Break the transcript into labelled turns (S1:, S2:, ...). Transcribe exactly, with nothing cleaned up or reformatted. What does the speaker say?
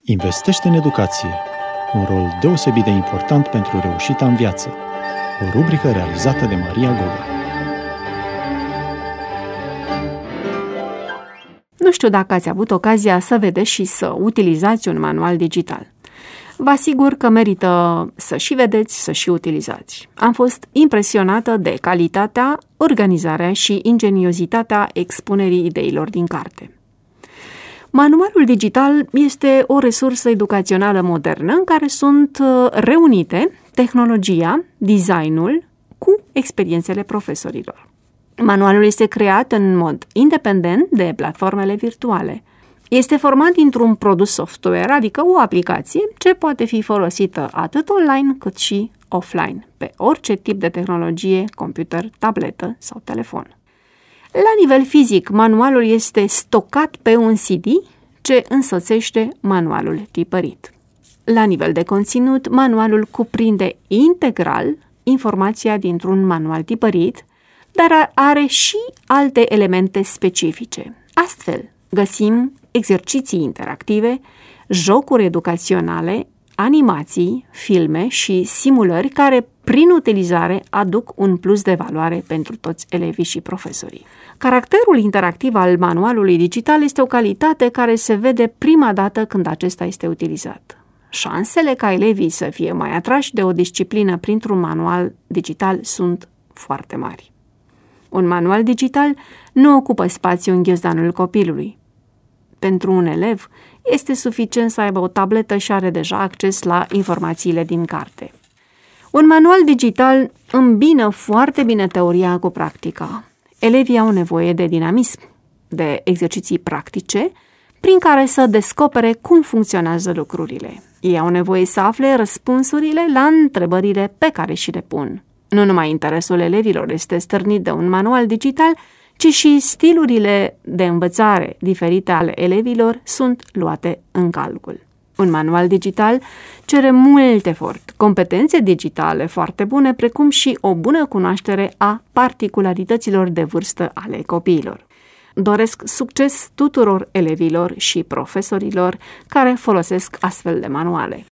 S1: Investește în educație, un rol deosebit de important pentru reușita în viață. O rubrică realizată de Maria Goga.
S2: Nu știu dacă ați avut ocazia să vedeți și să utilizați un manual digital. Vă asigur că merită să și vedeți, să și utilizați. Am fost impresionată de calitatea, organizarea și ingeniozitatea expunerii ideilor din carte. Manualul digital este o resursă educațională modernă în care sunt reunite tehnologia, designul cu experiențele profesorilor. Manualul este creat în mod independent de platformele virtuale. Este format dintr-un produs software, adică o aplicație ce poate fi folosită atât online cât și offline, pe orice tip de tehnologie, computer, tabletă sau telefon. La nivel fizic, manualul este stocat pe un C D ce însoțește manualul tipărit. La nivel de conținut, manualul cuprinde integral informația dintr-un manual tipărit, dar are și alte elemente specifice. Astfel, găsim exerciții interactive, jocuri educaționale, animații, filme și simulări care, prin utilizare, aduc un plus de valoare pentru toți elevii și profesorii. Caracterul interactiv al manualului digital este o calitate care se vede prima dată când acesta este utilizat. Șansele ca elevii să fie mai atrași de o disciplină printr-un manual digital sunt foarte mari. Un manual digital nu ocupă spațiu în ghiozdanul copilului. Pentru un elev, este suficient să aibă o tabletă și are deja acces la informațiile din carte. Un manual digital îmbină foarte bine teoria cu practica. Elevii au nevoie de dinamism, de exerciții practice, prin care să descopere cum funcționează lucrurile. Ei au nevoie să afle răspunsurile la întrebările pe care și le pun. Nu numai interesul elevilor este stârnit de un manual digital, ci și stilurile de învățare diferite ale elevilor sunt luate în calcul. Un manual digital cere mult efort, competențe digitale foarte bune, precum și o bună cunoaștere a particularităților de vârstă ale copiilor. Doresc succes tuturor elevilor și profesorilor care folosesc astfel de manuale.